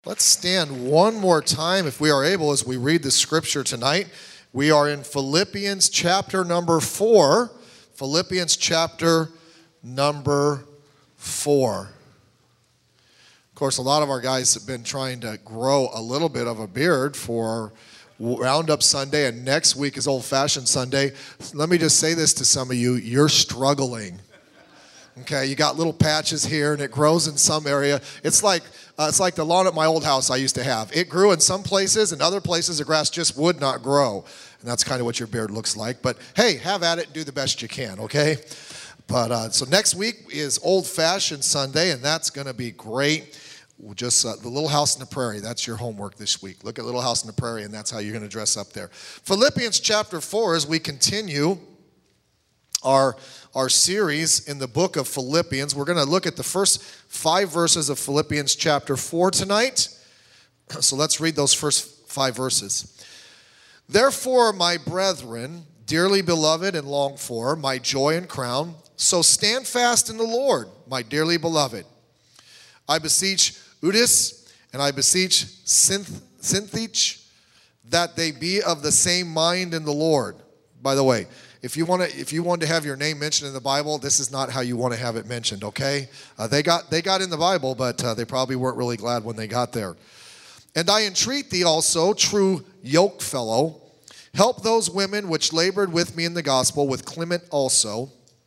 Let's stand one more time, if we are able, as we read the scripture tonight. We are in Philippians chapter number 4. Philippians chapter number 4. Of course, a lot of our guys have been trying to grow a little bit of a beard for Roundup Sunday, and next week is Old Fashioned Sunday. Let me just say this to some of you: you're struggling. Okay, you got little patches here, and it grows in some area. It's like the lawn at my old house I used to have. It grew in some places, and other places the grass just would not grow. And that's kind of what your beard looks like. But hey, have at it and do the best you can, okay? But so next week is Old Fashioned Sunday, and that's going to be great. Just the Little House in the Prairie, that's your homework this week. Look at Little House in the Prairie, and that's how you're going to dress up there. Philippians chapter 4, as we continue our series in the book of Philippians. We're going to look at the first 5 verses of Philippians chapter 4 tonight. So let's read those first 5 verses. Therefore, my brethren, dearly beloved and longed for, my joy and crown, so stand fast in the Lord, my dearly beloved. I beseech Euodias and I beseech Syntyche that they be of the same mind in the Lord. By the way, if you want to have your name mentioned in the Bible, this is not how you want to have it mentioned, okay? They got in the Bible, but they probably weren't really glad when they got there. And I entreat thee also, true yokefellow, help those women which labored with me in the gospel, with Clement also,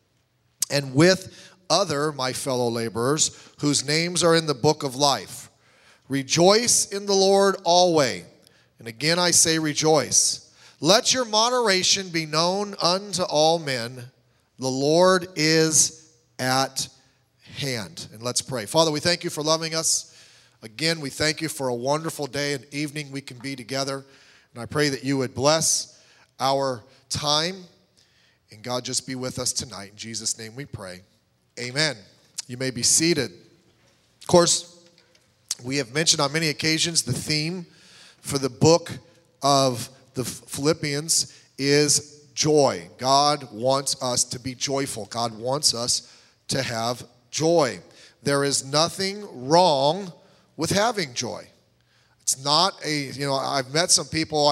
and with other my fellow laborers, whose names are in the book of life. Rejoice in the Lord always. And again I say rejoice. Let your moderation be known unto all men. The Lord is at hand. And let's pray. Father, we thank you for loving us. Again, we thank you for a wonderful day and evening we can be together. And I pray that you would bless our time. And God, just be with us tonight. In Jesus' name we pray. Amen. You may be seated. Of course, we have mentioned on many occasions the theme for the book of the Philippians is joy. God wants us to be joyful. God wants us to have joy. There is nothing wrong with having joy. It's not I've met some people,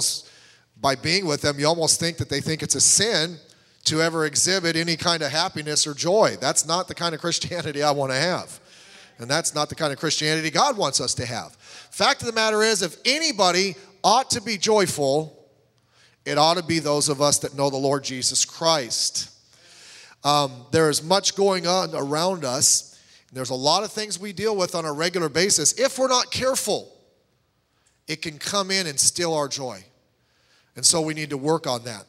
by being with them, you almost think that they think it's a sin to ever exhibit any kind of happiness or joy. That's not the kind of Christianity I want to have. And that's not the kind of Christianity God wants us to have. Fact of the matter is, if anybody ought to be joyful, it ought to be those of us that know the Lord Jesus Christ. There is much going on around us. There's a lot of things we deal with on a regular basis. If we're not careful, it can come in and steal our joy. And so we need to work on that.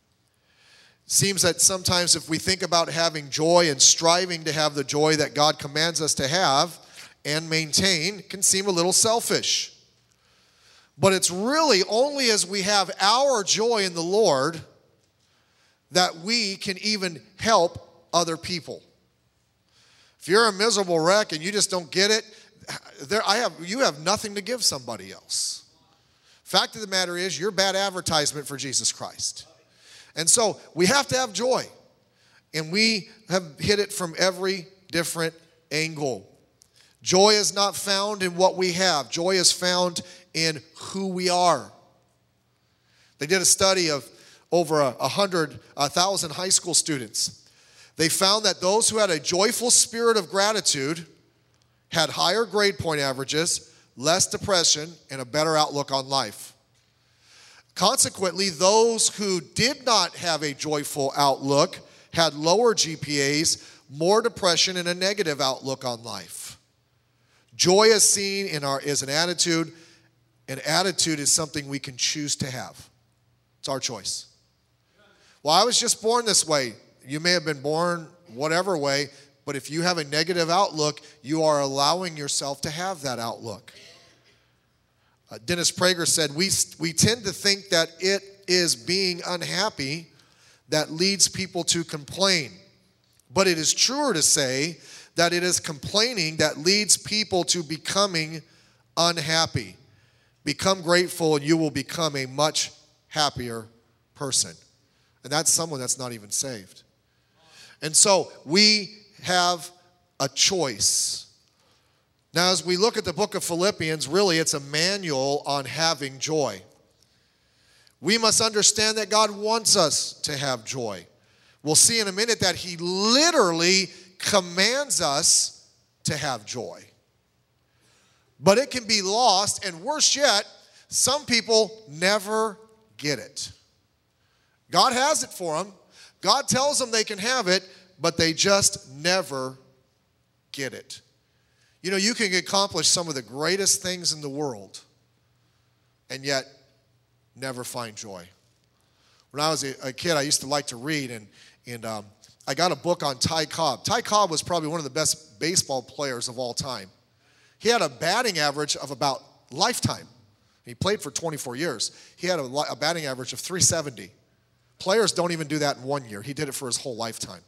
Seems that sometimes if we think about having joy and striving to have the joy that God commands us to have and maintain, it can seem a little selfish. But it's really only as we have our joy in the Lord that we can even help other people. If you're a miserable wreck and you just don't get it, you have nothing to give somebody else. Fact of the matter is, you're bad advertisement for Jesus Christ. And so we have to have joy. And we have hit it from every different angle. Joy is not found in what we have. Joy is found in who we are. They did a study of over 100,000 high school students. They found that those who had a joyful spirit of gratitude had higher grade point averages, less depression, and a better outlook on life. Consequently, those who did not have a joyful outlook had lower GPAs, more depression, and a negative outlook on life. Joy is seen as an attitude. And attitude is something we can choose to have. It's our choice. Well, I was just born this way. You may have been born whatever way, but if you have a negative outlook, you are allowing yourself to have that outlook. Dennis Prager said, we tend to think that it is being unhappy that leads people to complain. But it is truer to say that it is complaining that leads people to becoming unhappy. Become grateful and you will become a much happier person. And that's someone that's not even saved. And so we have a choice Now, as we look at the book of Philippians, really it's a manual on having joy. We must understand that God wants us to have joy. We'll see in a minute that he literally commands us to have joy. But it can be lost, and worse yet, some people never get it. God has it for them. God tells them they can have it, but they just never get it. You know, you can accomplish some of the greatest things in the world and yet never find joy. When I was a kid, I used to like to read, and I got a book on Ty Cobb. Ty Cobb was probably one of the best baseball players of all time. He had a batting average of about lifetime. He played for 24 years. He had a batting average of 370. Players don't even do that in 1 year. He did it for his whole lifetime.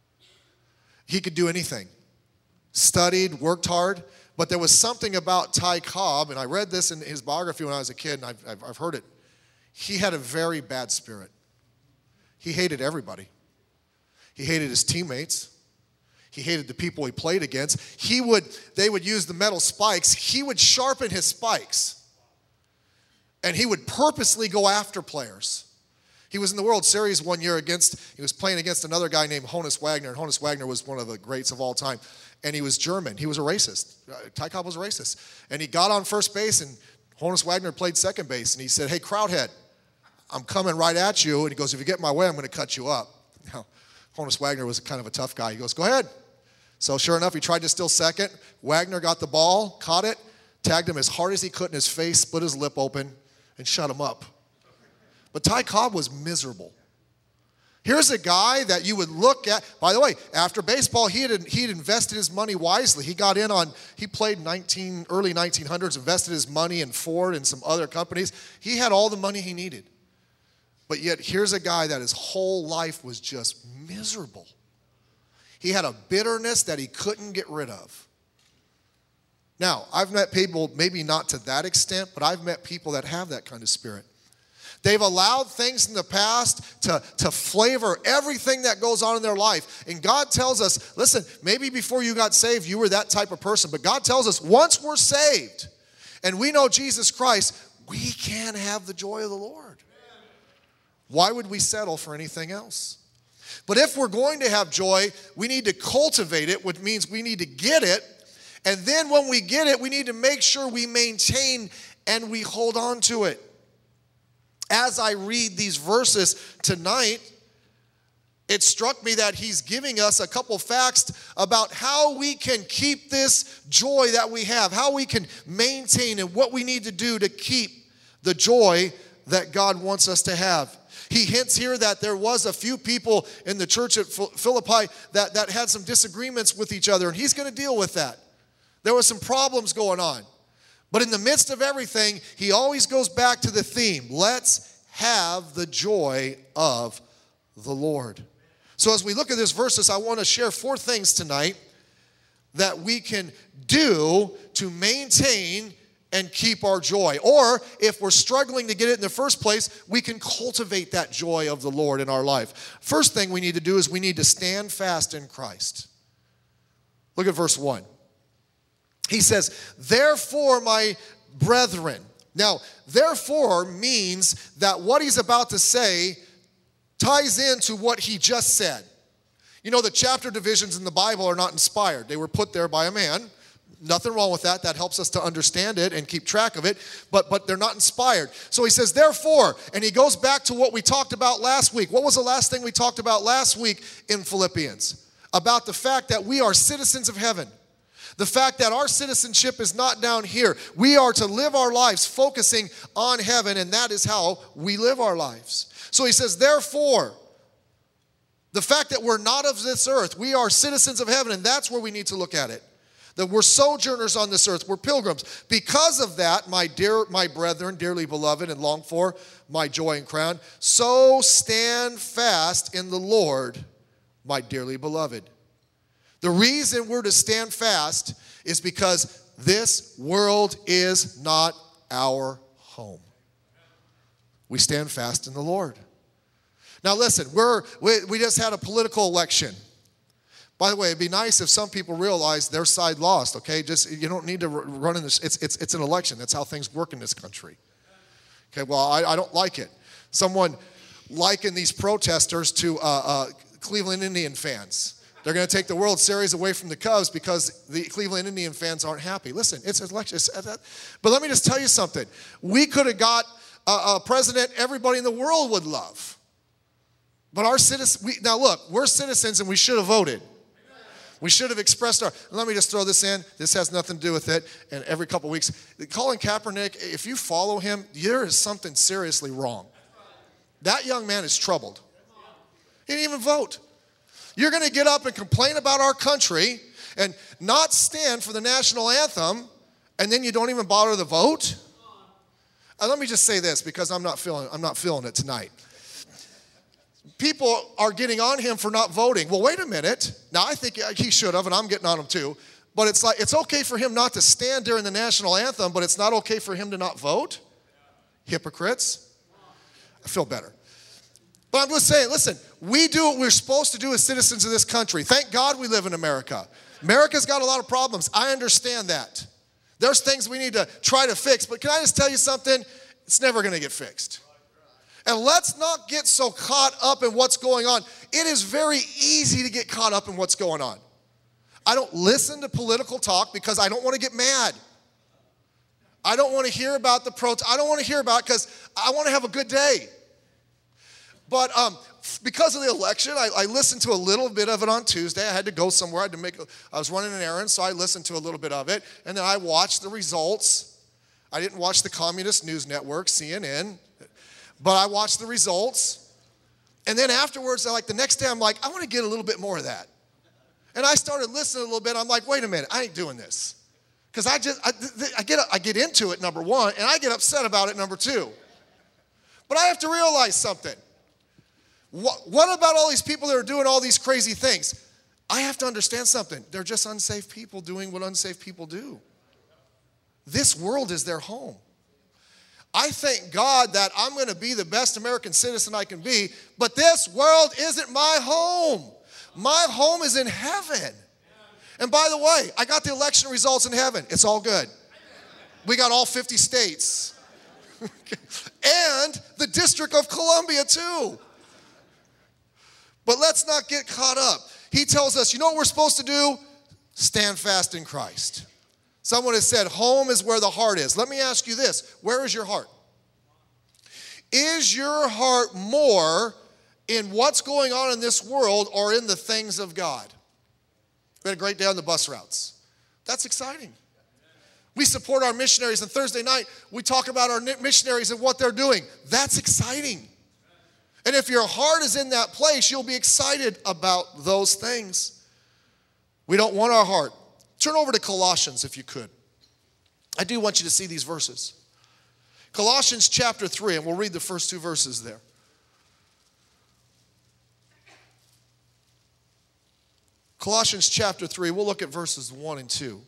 He could do anything. Studied, worked hard, but there was something about Ty Cobb, and I read this in his biography when I was a kid, and I've heard it. He had a very bad spirit. He hated everybody. He hated his teammates. He hated the people he played against. They would use the metal spikes. He would sharpen his spikes, and he would purposely go after players. He was in the World Series 1 year he was playing against another guy named Honus Wagner, and Honus Wagner was one of the greats of all time. And he was German. He was a racist. Ty Cobb was a racist. And he got on first base, and Honus Wagner played second base. And he said, "Hey, Crowdhead, I'm coming right at you." And he goes, "If you get in my way, I'm going to cut you up." Now, Honus Wagner was kind of a tough guy. He goes, "Go ahead." So sure enough, he tried to steal second. Wagner got the ball, caught it, tagged him as hard as he could in his face, split his lip open, and shut him up. But Ty Cobb was miserable. Here's a guy that you would look at. By the way, after baseball, he had invested his money wisely. He played early 1900s, invested his money in Ford and some other companies. He had all the money he needed. But yet, here's a guy that his whole life was just miserable. He had a bitterness that he couldn't get rid of. Now, I've met people, maybe not to that extent, but I've met people that have that kind of spirit. They've allowed things in the past to flavor everything that goes on in their life. And God tells us, listen, maybe before you got saved, you were that type of person. But God tells us, once we're saved and we know Jesus Christ, we can have the joy of the Lord. Why would we settle for anything else? But if we're going to have joy, we need to cultivate it, which means we need to get it. And then when we get it, we need to make sure we maintain and we hold on to it. As I read these verses tonight, it struck me that he's giving us a couple facts about how we can keep this joy that we have, how we can maintain and what we need to do to keep the joy that God wants us to have. He hints here that there was a few people in the church at Philippi that had some disagreements with each other, and he's going to deal with that. There were some problems going on. But in the midst of everything, he always goes back to the theme. Let's have the joy of the Lord. So as we look at these verses, I want to share 4 things tonight that we can do to maintain and keep our joy. Or if we're struggling to get it in the first place, we can cultivate that joy of the Lord in our life. First thing we need to do is we need to stand fast in Christ. Look at verse 1. He says, "Therefore, my brethren." Now, therefore means that what he's about to say ties into what he just said. You know, the chapter divisions in the Bible are not inspired. They were put there by a man. Nothing wrong with that. That helps us to understand it and keep track of it. But they're not inspired. So he says, "Therefore," and he goes back to what we talked about last week. What was the last thing we talked about last week in Philippians? About the fact that we are citizens of heaven. The fact that our citizenship is not down here. We are to live our lives focusing on heaven, and that is how we live our lives. So he says, therefore, the fact that we're not of this earth, we are citizens of heaven, and that's where we need to look at it. That we're sojourners on this earth, we're pilgrims. Because of that, my brethren, dearly beloved and longed for, my joy and crown, so stand fast in the Lord, my dearly beloved. The reason we're to stand fast is because this world is not our home. We stand fast in the Lord. Now listen, we just had a political election. By the way, it'd be nice if some people realize their side lost, okay? Just, you don't need to run in this. It's an election. That's how things work in this country. Okay, well, I don't like it. Someone likened these protesters to Cleveland Indian fans. They're going to take the World Series away from the Cubs because the Cleveland Indian fans aren't happy. Listen, it's an election. But let me just tell you something. We could have got a president everybody in the world would love. But our citizens, now look, we're citizens and we should have voted. We should have expressed let me just throw this in. This has nothing to do with it. And every couple of weeks, Colin Kaepernick, if you follow him, there is something seriously wrong. That young man is troubled. He didn't even vote. You're going to get up and complain about our country and not stand for the national anthem, and then you don't even bother to vote? Let me just say this, because I'm not feeling it tonight. People are getting on him for not voting. Well, wait a minute. Now, I think he should have, and I'm getting on him too. But it's like, it's okay for him not to stand during the national anthem, but it's not okay for him to not vote? Hypocrites. I feel better. But I'm just saying, listen, we do what we're supposed to do as citizens of this country. Thank God we live in America. America's got a lot of problems. I understand that. There's things we need to try to fix. But can I just tell you something? It's never going to get fixed. And let's not get so caught up in what's going on. It is very easy to get caught up in what's going on. I don't listen to political talk because I don't want to get mad. I don't want to hear about the protest. I don't want to hear about it because I want to have a good day. But because of the election, I listened to a little bit of it on Tuesday. I had to go somewhere. I was running an errand, so I listened to a little bit of it. And then I watched the results. I didn't watch the Communist News Network, CNN. But I watched the results. And then afterwards, the next day, I'm like, I want to get a little bit more of that. And I started listening a little bit. I'm like, wait a minute, I ain't doing this. Because I get into it, number one, and I get upset about it, number two. But I have to realize something. What about all these people that are doing all these crazy things? I have to understand something. They're just unsafe people doing what unsafe people do. This world is their home. I thank God that I'm going to be the best American citizen I can be, but this world isn't my home. My home is in heaven. And by the way, I got the election results in heaven. It's all good. We got all 50 states. And the District of Columbia too. But let's not get caught up. He tells us, you know what we're supposed to do? Stand fast in Christ. Someone has said, home is where the heart is. Let me ask you this. Where is your heart? Is your heart more in what's going on in this world or in the things of God? We had a great day on the bus routes. That's exciting. We support our missionaries, and Thursday night we talk about our missionaries and what they're doing. That's exciting. And if your heart is in that place, you'll be excited about those things. We don't want our heart. Turn over to Colossians if you could. I do want you to see these verses. Colossians chapter 3, and we'll read the first two verses there. Colossians chapter 3, we'll look at verses 1 and 2.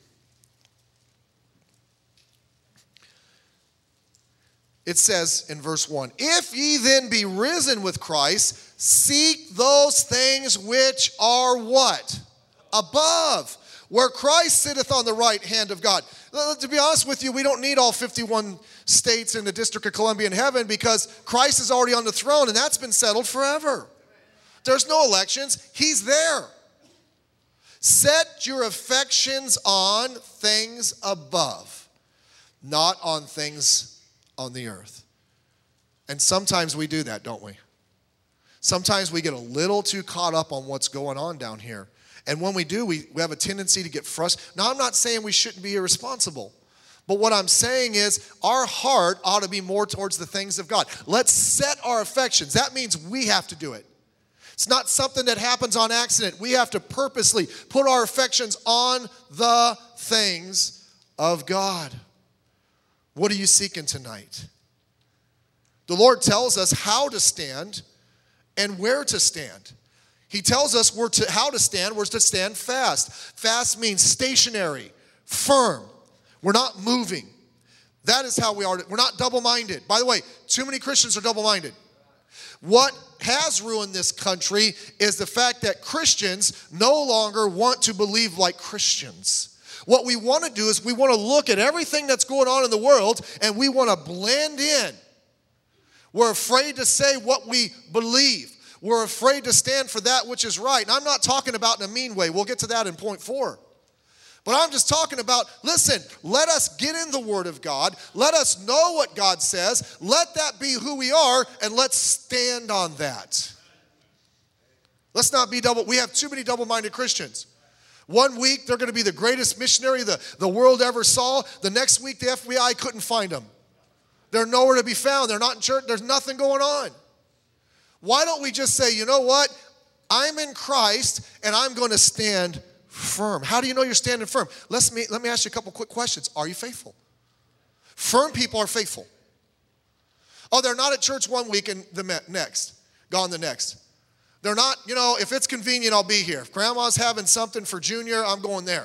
It says in verse 1, if ye then be risen with Christ, seek those things which are what? Above, where Christ sitteth on the right hand of God. To be honest with you, we don't need all 51 states in the District of Columbia in heaven because Christ is already on the throne and that's been settled forever. There's no elections. He's there. Set your affections on things above, not on things on the earth. And sometimes we do that, don't we? Sometimes we get a little too caught up on what's going on down here. And when we do, we have a tendency to get frustrated. Now, I'm not saying we shouldn't be irresponsible. But what I'm saying is our heart ought to be more towards the things of God. Let's set our affections. That means we have to do it. It's not something that happens on accident. We have to purposely put our affections on the things of God. What are you seeking tonight? The Lord tells us how to stand and where to stand. He tells us how to stand. We're to stand fast. Fast means stationary, firm. We're not moving. That is how we are. We're not double-minded. By the way, too many Christians are double-minded. What has ruined this country is the fact that Christians no longer want to believe like Christians. What we want to do is we want to look at everything that's going on in the world and we want to blend in. We're afraid to say what we believe. We're afraid to stand for that which is right. And I'm not talking about in a mean way. We'll get to that in point 4. But I'm just talking about, listen, let us get in the Word of God. Let us know what God says. Let that be who we are, and let's stand on that. Let's not be we have too many double-minded Christians. One week, they're going to be the greatest missionary the world ever saw. The next week, the FBI couldn't find them. They're nowhere to be found. They're not in church. There's nothing going on. Why don't we just say, you know what? I'm in Christ, and I'm going to stand firm. How do you know you're standing firm? Let me ask you a couple quick questions. Are you faithful? Firm people are faithful. Oh, they're not at church one week and the next, gone the next. They're not, if it's convenient, I'll be here. If grandma's having something for Junior, I'm going there.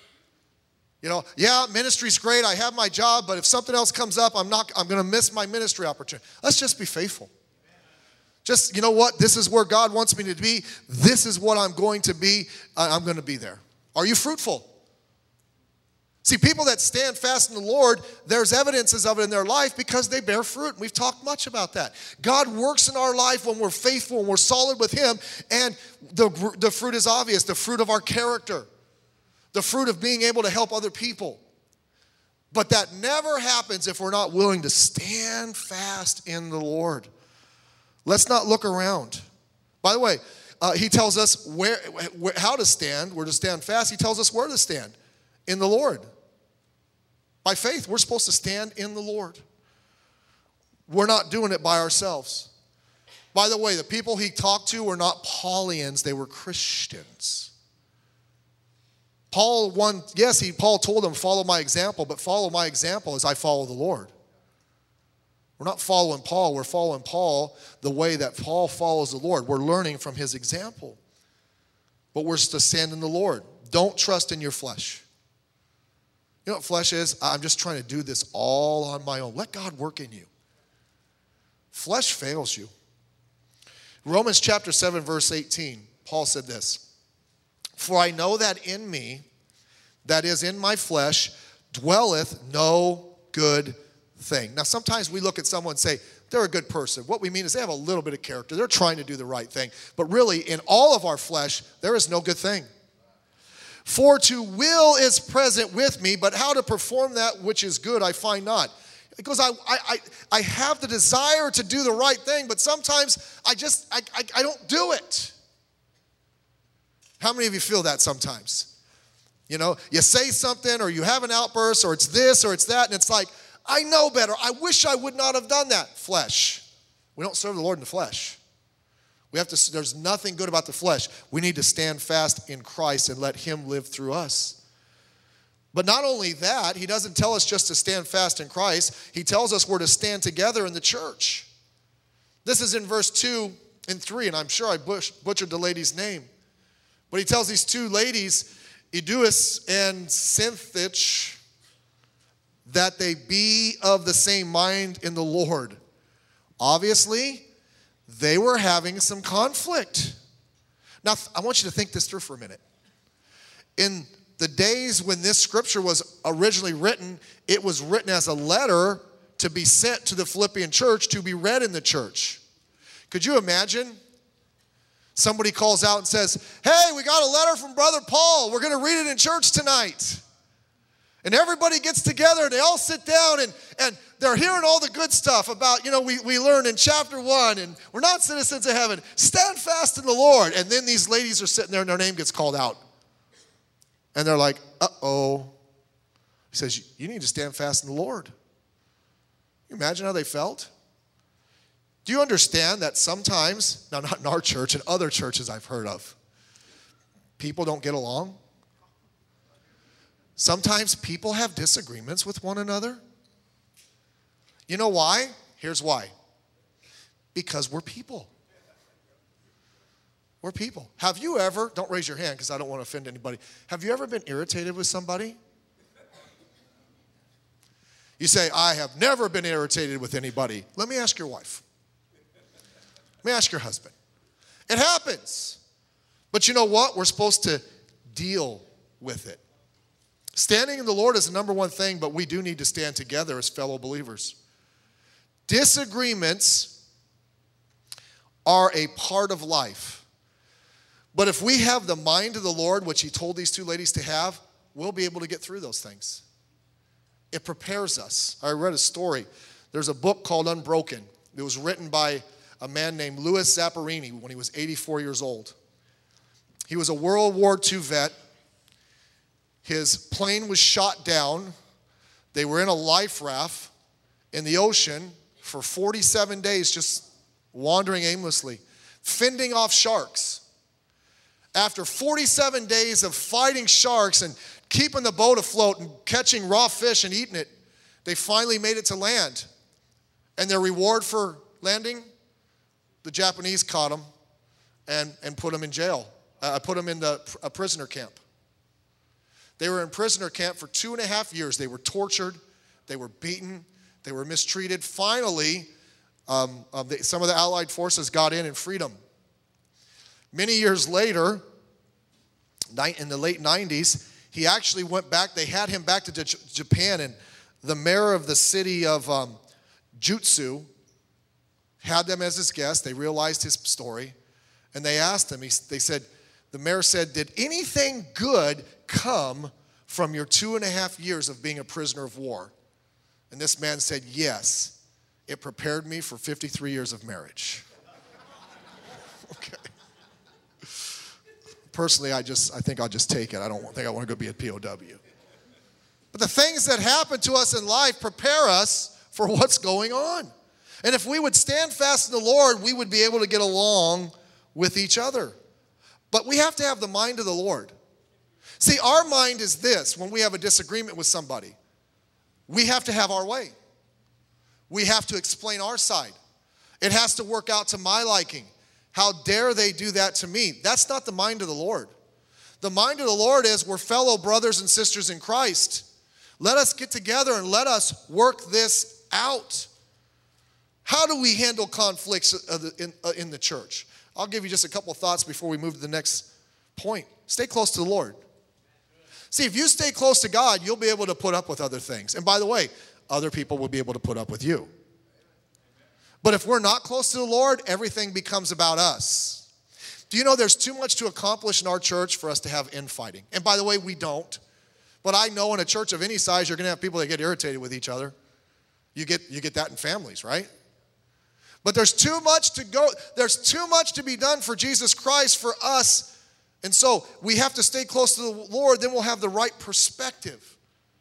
Yeah, ministry's great. I have my job, but if something else comes up, I'm going to miss my ministry opportunity. Let's just be faithful. Just, you know what? This is where God wants me to be. This is what I'm going to be. I'm going to be there. Are you fruitful? See, people that stand fast in the Lord, there's evidences of it in their life because they bear fruit. We've talked much about that. God works in our life when we're faithful, when we're solid with Him, and the fruit is obvious, the fruit of our character, the fruit of being able to help other people. But that never happens if we're not willing to stand fast in the Lord. Let's not look around. By the way, He tells us how to stand. We're to stand fast. He tells us where to stand. In the Lord. By faith, we're supposed to stand in the Lord. We're not doing it by ourselves. By the way, the people He talked to were not Paulians. They were Christians. Paul told them, follow my example, but follow my example as I follow the Lord. We're not following Paul. We're following Paul the way that Paul follows the Lord. We're learning from his example. But we're to stand in the Lord. Don't trust in your flesh. You know what flesh is? I'm just trying to do this all on my own. Let God work in you. Flesh fails you. Romans chapter 7, verse 18, Paul said this. For I know that in me, that is in my flesh, dwelleth no good thing. Now, sometimes we look at someone and say, they're a good person. What we mean is they have a little bit of character. They're trying to do the right thing. But really, in all of our flesh, there is no good thing. For to will is present with me, but how to perform that which is good I find not. It goes, I have the desire to do the right thing, but sometimes I don't do it. How many of you feel that sometimes? You say something or you have an outburst or it's this or it's that, and it's like, I know better. I wish I would not have done that. Flesh. We don't serve the Lord in the flesh. There's nothing good about the flesh. We need to stand fast in Christ and let Him live through us. But not only that, He doesn't tell us just to stand fast in Christ. He tells us we're to stand together in the church. This is in verse 2 and 3, and I'm sure I butchered the lady's name. But he tells these two ladies, Euodias and Syntyche, that they be of the same mind in the Lord. Obviously, they were having some conflict. Now, I want you to think this through for a minute. In the days when this scripture was originally written, it was written as a letter to be sent to the Philippian church to be read in the church. Could you imagine? Somebody calls out and says, hey, we got a letter from Brother Paul. We're going to read it in church tonight. And everybody gets together and they all sit down and they're hearing all the good stuff about, we learned in chapter 1 and we're not citizens of heaven. Stand fast in the Lord. And then these ladies are sitting there and their name gets called out. And they're like, uh-oh. He says, you need to stand fast in the Lord. Can you imagine how they felt? Do you understand that sometimes, now not in our church, in other churches I've heard of, people don't get along? Sometimes people have disagreements with one another. You know why? Here's why. Because we're people. We're people. Have you ever, don't raise your hand because I don't want to offend anybody. Have you ever been irritated with somebody? You say, I have never been irritated with anybody. Let me ask your wife. Let me ask your husband. It happens. But you know what? We're supposed to deal with it. Standing in the Lord is the number one thing, but we do need to stand together as fellow believers. Disagreements are a part of life. But if we have the mind of the Lord, which he told these two ladies to have, we'll be able to get through those things. It prepares us. I read a story. There's a book called Unbroken. It was written by a man named Louis Zamperini when he was 84 years old. He was a World War II vet. His plane was shot down. They were in a life raft in the ocean for 47 days, just wandering aimlessly, fending off sharks. After 47 days of fighting sharks and keeping the boat afloat and catching raw fish and eating it, they finally made it to land. And their reward for landing, the Japanese caught them and put them in jail. Put them in a prisoner camp. They were in prisoner camp for 2.5 years. They were tortured. They were beaten. They were mistreated. Finally, some of the Allied forces got in and freed them. Many years later, in the late 90s, he actually went back. They had him back to Japan, and the mayor of the city of Jutsu had them as his guest. They realized his story, and they asked him, the mayor said, did anything good come from your 2.5 years of being a prisoner of war? And this man said, yes, it prepared me for 53 years of marriage. Okay. Personally, I think I'll just take it. I don't think I want to go be a POW. But the things that happen to us in life prepare us for what's going on. And if we would stand fast in the Lord, we would be able to get along with each other. But we have to have the mind of the Lord. See, our mind is this: when we have a disagreement with somebody, we have to have our way. We have to explain our side. It has to work out to my liking. How dare they do that to me? That's not the mind of the Lord. The mind of the Lord is we're fellow brothers and sisters in Christ. Let us get together and let us work this out. How do we handle conflicts in the church? I'll give you just a couple of thoughts before we move to the next point. Stay close to the Lord. See, if you stay close to God, you'll be able to put up with other things. And by the way, other people will be able to put up with you. But if we're not close to the Lord, everything becomes about us. Do you know there's too much to accomplish in our church for us to have infighting? And by the way, we don't. But I know in a church of any size, you're going to have people that get irritated with each other. You get that in families, right? But there's too much to go. There's too much to be done for Jesus Christ, for us. And so we have to stay close to the Lord, then we'll have the right perspective.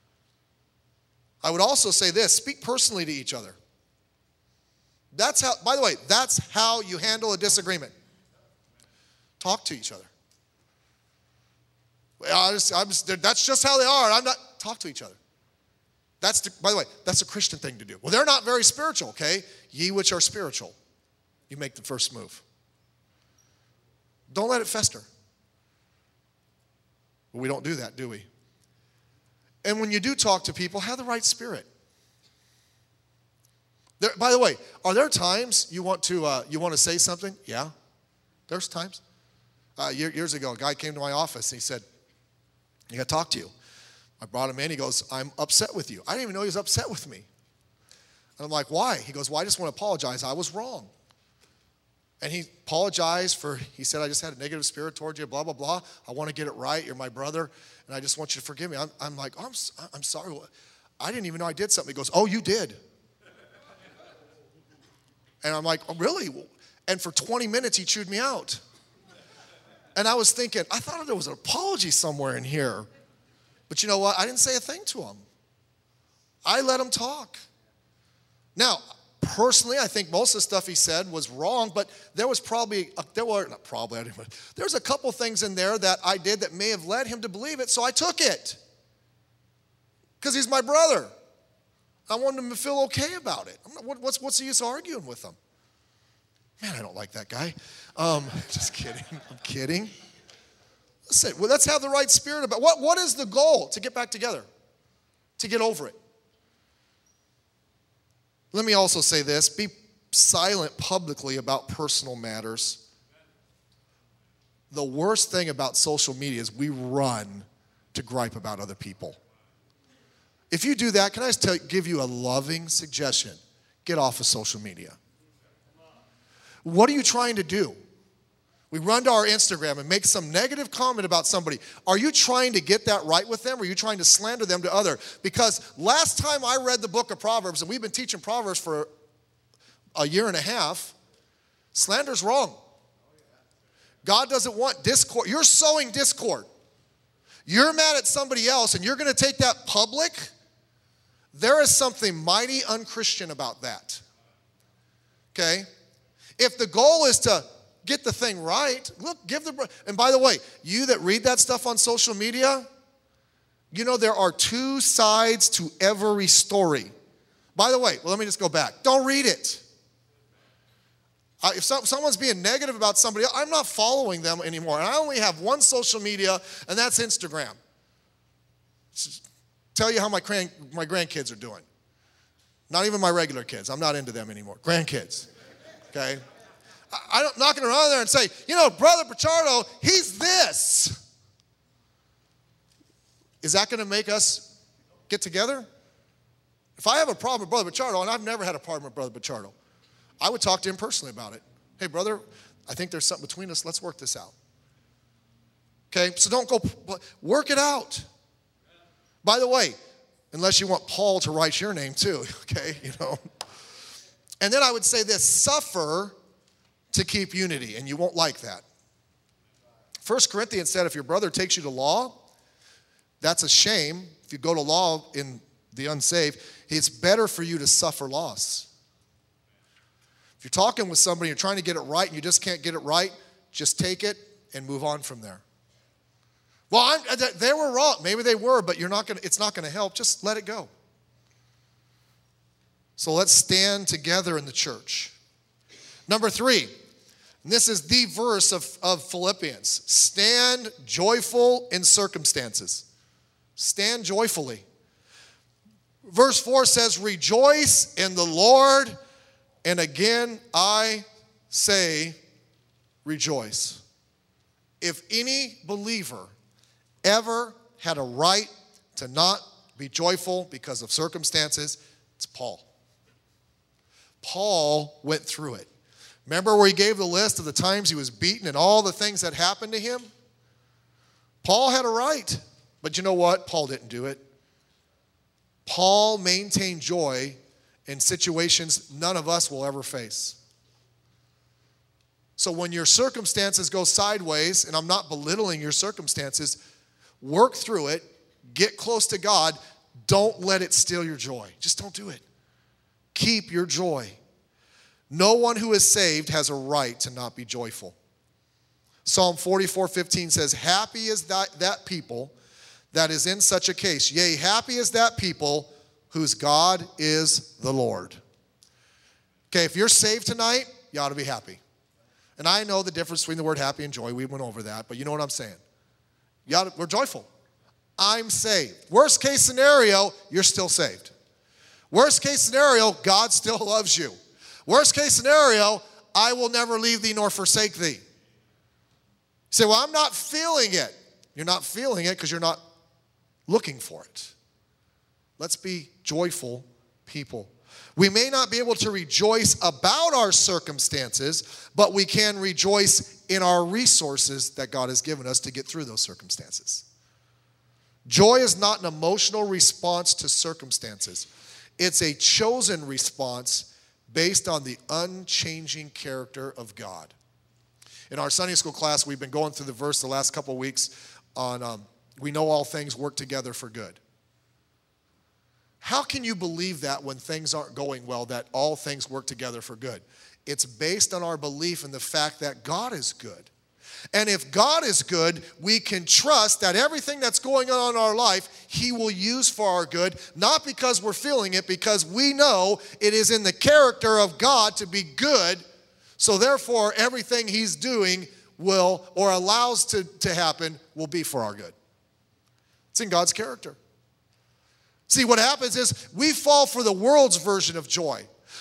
I would also say this: speak personally to each other. That's how, by the way, that's how you handle a disagreement. Talk to each other. Well, that's just how they are. Talk to each other. By the way, that's a Christian thing to do. Well, they're not very spiritual, okay? Ye which are spiritual, you make the first move. Don't let it fester. But we don't do that, do we? And when you do talk to people, have the right spirit. By the way, are there times you want to say something? Yeah, there's times. Years ago, a guy came to my office and he said, "I got to talk to you." I brought him in. He goes, "I'm upset with you." I didn't even know he was upset with me. And I'm like, "Why?" He goes, "Well, I just want to apologize. I was wrong." And he apologized he said, "I just had a negative spirit towards you, blah, blah, blah. I want to get it right. You're my brother, and I just want you to forgive me." I'm like, "Oh, I'm sorry. I didn't even know I did something." He goes, "Oh, you did." And I'm like, "Oh, really?" And for 20 minutes, he chewed me out. And I was thinking, I thought there was an apology somewhere in here. But you know what? I didn't say a thing to him. I let him talk. Now, personally, I think most of the stuff he said was wrong, but there was there's a couple things in there that I did that may have led him to believe it, so I took it. Because he's my brother. I wanted him to feel okay about it. What's the use of arguing with him? Man, I don't like that guy. Just kidding. I'm kidding. Listen, well, let's have the right spirit about it. What is the goal? To get back together. To get over it. Let me also say this. Be silent publicly about personal matters. The worst thing about social media is we run to gripe about other people. If you do that, can I just give you a loving suggestion? Get off of social media. What are you trying to do? We run to our Instagram and make some negative comment about somebody. Are you trying to get that right with them, or are you trying to slander them to others? Because last time I read the book of Proverbs, and we've been teaching Proverbs for a year and a half, slander's wrong. God doesn't want discord. You're sowing discord. You're mad at somebody else, and you're going to take that public. There is something mighty unchristian about that. Okay? If the goal is to get the thing right, look, and by the way, you that read that stuff on social media, you know there are two sides to every story. By the way, well, let me just go back. Don't read it. If someone's being negative about somebody else, I'm not following them anymore. And I only have one social media, and that's Instagram. Just tell you how my grandkids are doing. Not even my regular kids. I'm not into them anymore. Grandkids. Okay? I'm not going to run there and say, you know, Brother Pichardo, he's this. Is that going to make us get together? If I have a problem with Brother Pichardo, and I've never had a problem with Brother Pichardo, I would talk to him personally about it. Hey, brother, I think there's something between us. Let's work this out. Okay, so don't go, work it out. By the way, unless you want Paul to write your name too, okay, you know. And then I would say this, suffer to keep unity, and you won't like that. 1 Corinthians said if your brother takes you to law, that's a shame. If you go to law in the unsaved, it's better for you to suffer loss. If you're talking with somebody, you're trying to get it right, and you just can't get it right, just take it and move on from there. Well, they were wrong. Maybe they were, but it's not going to help. Just let it go. So let's stand together in the church. Number 3, and this is the verse of Philippians. Stand joyful in circumstances. Stand joyfully. Verse 4 says, rejoice in the Lord. And again, I say, rejoice. If any believer ever had a right to not be joyful because of circumstances, it's Paul. Paul went through it. Remember where he gave the list of the times he was beaten and all the things that happened to him? Paul had a right. But you know what? Paul didn't do it. Paul maintained joy in situations none of us will ever face. So when your circumstances go sideways, and I'm not belittling your circumstances, work through it, get close to God, don't let it steal your joy. Just don't do it. Keep your joy. No one who is saved has a right to not be joyful. Psalm 44:15 says, happy is that people that is in such a case. Yea, happy is that people whose God is the Lord. Okay, if you're saved tonight, you ought to be happy. And I know the difference between the word happy and joy. We went over that, but you know what I'm saying. We're joyful. I'm saved. Worst case scenario, you're still saved. Worst case scenario, God still loves you. Worst case scenario, I will never leave thee nor forsake thee. You say, well, I'm not feeling it. You're not feeling it because you're not looking for it. Let's be joyful people. We may not be able to rejoice about our circumstances, but we can rejoice in our resources that God has given us to get through those circumstances. Joy is not an emotional response to circumstances. It's a chosen response based on the unchanging character of God. In our Sunday school class, we've been going through the verse the last couple of weeks on we know all things work together for good. How can you believe that when things aren't going well, that all things work together for good? It's based on our belief in the fact that God is good. And if God is good, we can trust that everything that's going on in our life, He will use for our good, not because we're feeling it, because we know it is in the character of God to be good. So therefore, everything He's doing will, or allows to happen, will be for our good. It's in God's character. See, what happens is we fall for the world's version of joy.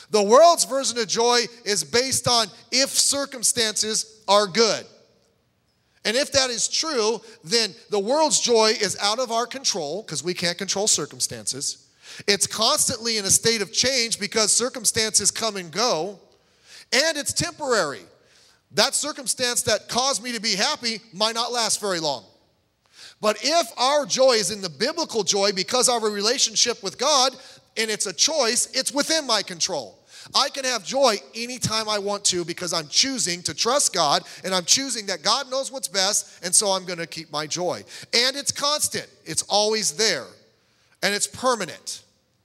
The world's version of joy is based on if circumstances are good. And if that is true, then the world's joy is out of our control because we can't control circumstances. It's constantly in a state of change because circumstances come and go. And it's temporary. That circumstance that caused me to be happy might not last very long. But if our joy is in the biblical joy because of our relationship with God, and it's a choice, it's within my control. I can have joy anytime I want to because I'm choosing to trust God, and I'm choosing that God knows what's best, and so I'm going to keep my joy. And it's constant. It's always there. And it's permanent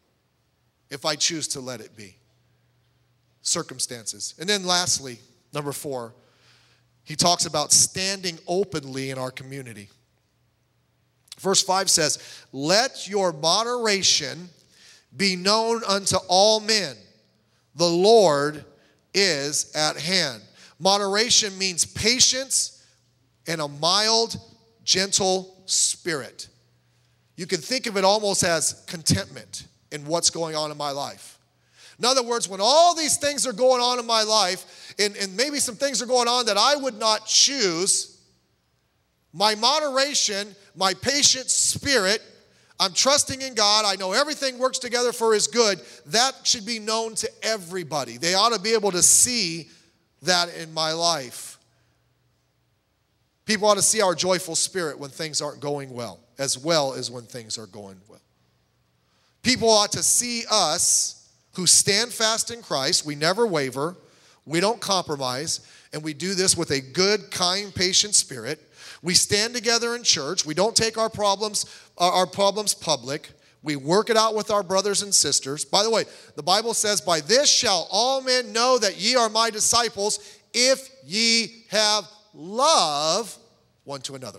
if I choose to let it be. Circumstances. And then lastly, number 4, he talks about standing openly in our community. Verse 5 says, "Let your moderation be known unto all men. The Lord is at hand." Moderation means patience and a mild, gentle spirit. You can think of it almost as contentment in what's going on in my life. In other words, when all these things are going on in my life, and maybe some things are going on that I would not choose, my moderation, my patient spirit, I'm trusting in God, I know everything works together for his good, that should be known to everybody. They ought to be able to see that in my life. People ought to see our joyful spirit when things aren't going well as when things are going well. People ought to see us who stand fast in Christ. We never waver. We don't compromise. And we do this with a good, kind, patient spirit. We stand together in church. We don't take our problems public. We work it out with our brothers and sisters. By the way, the Bible says, "By this shall all men know that ye are my disciples, if ye have love one to another."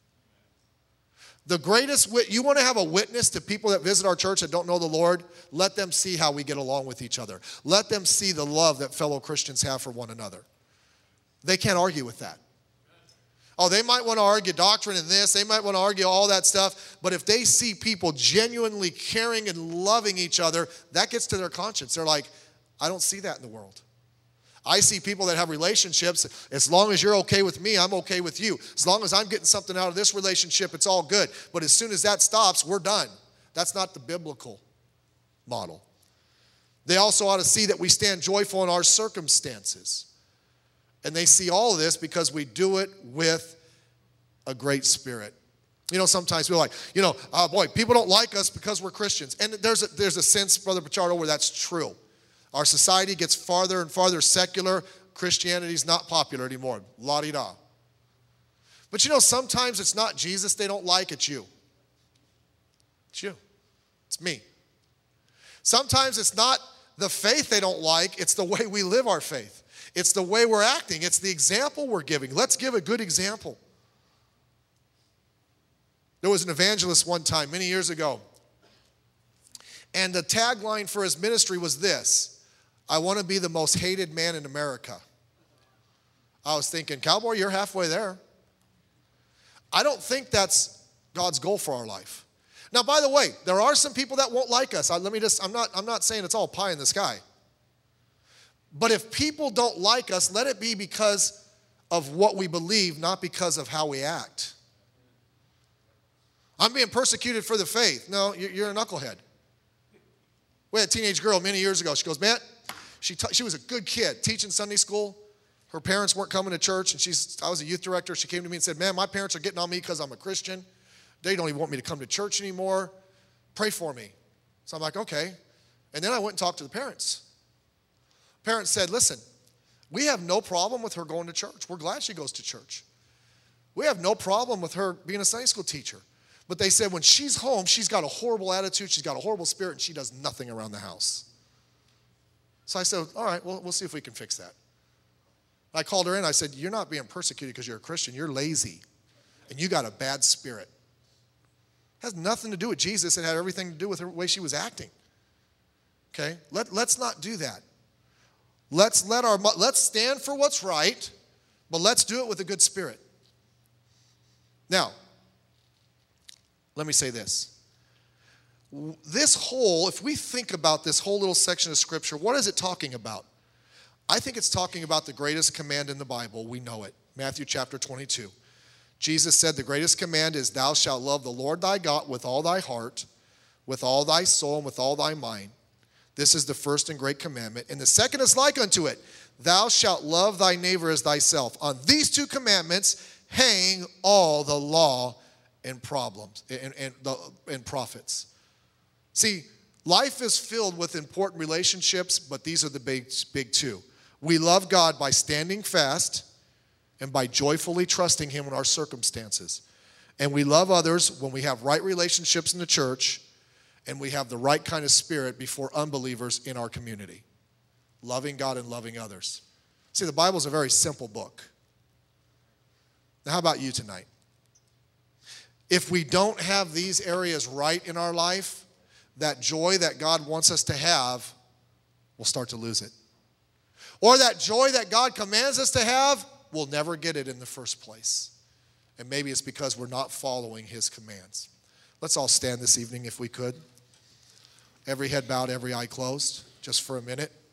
The greatest, you want to have a witness to people that visit our church that don't know the Lord? Let them see how we get along with each other. Let them see the love that fellow Christians have for one another. They can't argue with that. Oh, they might want to argue doctrine and this. They might want to argue all that stuff. But if they see people genuinely caring and loving each other, that gets to their conscience. They're like, I don't see that in the world. I see people that have relationships. As long as you're okay with me, I'm okay with you. As long as I'm getting something out of this relationship, it's all good. But as soon as that stops, we're done. That's not the biblical model. They also ought to see that we stand joyful in our circumstances. And they see all of this because we do it with a great spirit. You know, sometimes we're like, people don't like us because we're Christians. And there's a sense, Brother Pichardo, where that's true. Our society gets farther and farther secular. Christianity's not popular anymore. La-di-da. But sometimes it's not Jesus they don't like, it's you. It's you. It's me. Sometimes it's not the faith they don't like, it's the way we live our faith. It's the way we're acting. It's the example we're giving. Let's give a good example. There was an evangelist one time, many years ago, and the tagline for his ministry was this: "I want to be the most hated man in America." I was thinking, cowboy, you're halfway there. I don't think that's God's goal for our life. Now, by the way, there are some people that won't like us. I'm not saying it's all pie in the sky. But if people don't like us, let it be because of what we believe, not because of how we act. I'm being persecuted for the faith. No, you're a knucklehead. We had a teenage girl many years ago. She goes, "Man," she was a good kid, teaching Sunday school. Her parents weren't coming to church, and I was a youth director. She came to me and said, "Man, my parents are getting on me because I'm a Christian. They don't even want me to come to church anymore. Pray for me." So I'm like, okay. And then I went and talked to the parents. Parents said, "Listen, we have no problem with her going to church. We're glad she goes to church. We have no problem with her being a Sunday school teacher." But they said when she's home, she's got a horrible attitude, she's got a horrible spirit, and she does nothing around the house. So I said, all right, well, we'll see if we can fix that. I called her in. I said, "You're not being persecuted because you're a Christian. You're lazy, and you got a bad spirit." It has nothing to do with Jesus. It had everything to do with the way she was acting. Okay? Let's not do that. Let's stand for what's right, but let's do it with a good spirit. Now, let me say this. if we think about this whole little section of Scripture, what is it talking about? I think it's talking about the greatest command in the Bible. We know it. Matthew chapter 22. Jesus said the greatest command is, thou shalt love the Lord thy God with all thy heart, with all thy soul, and with all thy mind. This is the first and great commandment. And the second is like unto it, thou shalt love thy neighbor as thyself. On these two commandments hang all the law and prophets. See, life is filled with important relationships, but these are the big two. We love God by standing fast and by joyfully trusting him in our circumstances. And we love others when we have right relationships in the church and we have the right kind of spirit before unbelievers in our community. Loving God and loving others. See, the Bible is a very simple book. Now, how about you tonight? If we don't have these areas right in our life, that joy that God wants us to have, we'll start to lose it. Or that joy that God commands us to have, we'll never get it in the first place. And maybe it's because we're not following his commands. Let's all stand this evening if we could. Every head bowed, every eye closed, just for a minute.